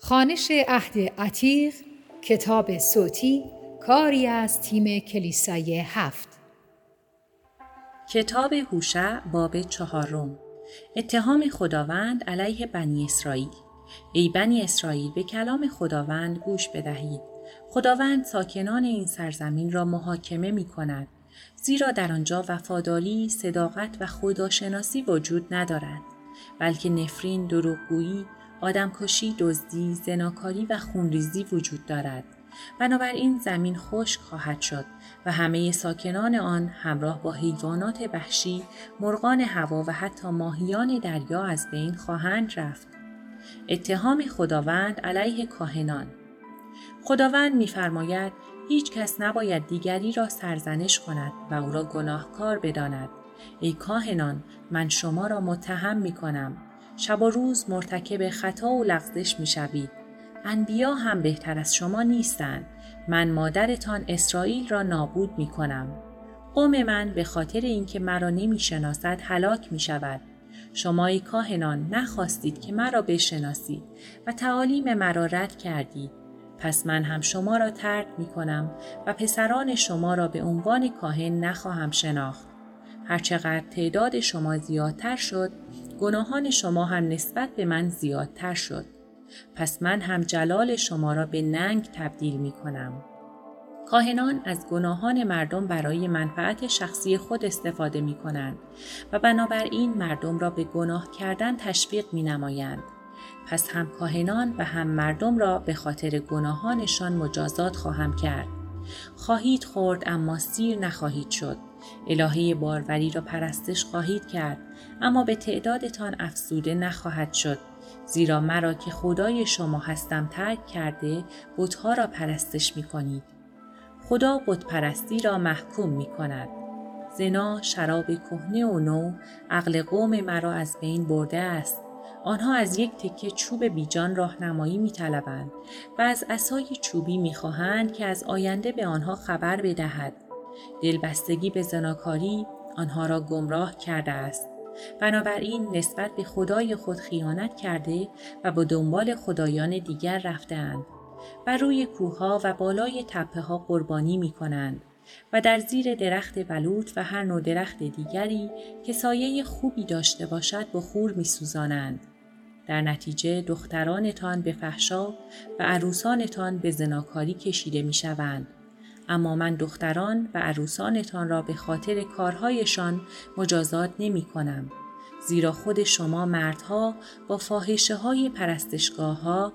خوانش عهد عتیق، کتاب صوتی، کاری از تیم کلیسای 7. کتاب هوشع باب 4. اتهام خداوند علیه بنی اسرائیل. ای بنی اسرائیل، به کلام خداوند گوش بدهید. خداوند ساکنان این سرزمین را محاکمه می کند، زیرا در آنجا وفاداری، صداقت و خداشناسی وجود ندارد، بلکه نفرین، دروغگویی، آدمکشی، دزدی، زناکاری و خونریزی وجود دارد. بنابراین زمین خشک خواهد شد و همه ساکنان آن همراه با حیوانات وحشی، مرغان هوا و حتی ماهیان دریا از بین خواهند رفت. اتهام خداوند علیه کاهنان. خداوند می‌فرماید هیچ کس نباید دیگری را سرزنش کند و او را گناهکار بداند. ای کاهنان، من شما را متهم می‌کنم. شب و روز مرتکب خطا و لغزش می‌شوید. انبیا هم بهتر از شما نیستند. من مادرتان اسرائیل را نابود می‌کنم. قوم من به خاطر اینکه مرا نمی‌شناسد هلاک می‌شود. شما ای کاهنان نخواستید که مرا بشناسید و تعالیم مرا رد کردید. پس من هم شما را ترک می‌کنم و پسران شما را به عنوان کاهن نخواهم شناخت. هرچقدر تعداد شما زیادتر شد، گناهان شما هم نسبت به من زیادتر شد. پس من هم جلال شما را به ننگ تبدیل می‌کنم. کاهنان از گناهان مردم برای منفعت شخصی خود استفاده می‌کنند و بنابراین مردم را به گناه کردن تشویق می‌نمایند. پس هم کاهنان و هم مردم را به خاطر گناهانشان مجازات خواهم کرد. خواهید خورد اما سیر نخواهید شد. الهه باروری را پرستش خواهید کرد، اما به تعدادتان افزوده نخواهد شد، زیرا مرا که خدای شما هستم ترک کرده بت‌ها را پرستش می‌کنید. خدا بت پرستی را محکوم می‌کند. زنا، شراب کهنه و نو عقل قوم مرا از بین برده است. آنها از یک تکه چوب بیجان راهنمایی می‌طلبند و از عصای چوبی می‌خواهند که از آینده به آنها خبر بدهد. دلبستگی به زناکاری آنها را گمراه کرده است. بنابراین نسبت به خدای خود خیانت کرده و به دنبال خدایان دیگر رفته‌اند. بر روی کوه‌ها و بالای تپه‌ها قربانی می‌کنند و در زیر درخت بلوط و هر نوع درخت دیگری که سایه خوبی داشته باشد بخور می‌سوزانند. در نتیجه دخترانتان به فحشا و عروسانتان به زناکاری کشیده می‌شوند. اما من دختران و عروسانتان را به خاطر کارهایشان مجازات نمی‌کنم، زیرا خود شما مردها با فاحشه‌های پرستشگاه‌ها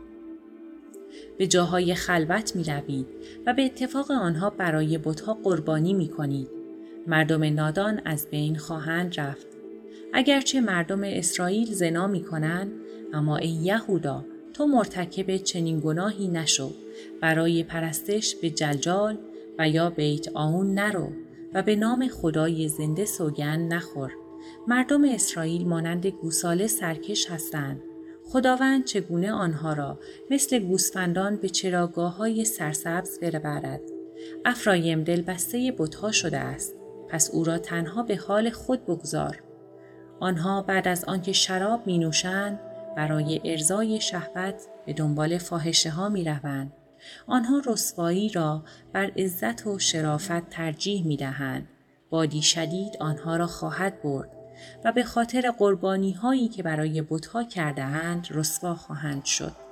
به جاهای خلوت می‌روید و به اتفاق آنها برای بت‌ها قربانی می‌کنید. مردم نادان از بین خواهند رفت. اگرچه مردم اسرائیل زنا می‌کنند، اما ای یهودا، تو مرتکب چنین گناهی نشو. برای پرستش به جلجال و یا بیت آون نرو و به نام خدای زنده سوگند نخور. مردم اسرائیل مانند گوساله سرکش هستند. خداوند چگونه آنها را مثل گوسفندان به چراگاه‌های سرسبز ببرد؟ افرایم دلبسته بت‌ها شده است، پس او را تنها به حال خود بگذار. آنها بعد از آنکه شراب می نوشند برای ارضای شهوت به دنبال فاحشه‌ها می روند. آنها رسوایی را بر عزت و شرافت ترجیح می دهند. بادی شدید آنها را خواهد برد و به خاطر قربانی هایی که برای بت‌ها کرده اند رسوا خواهند شد.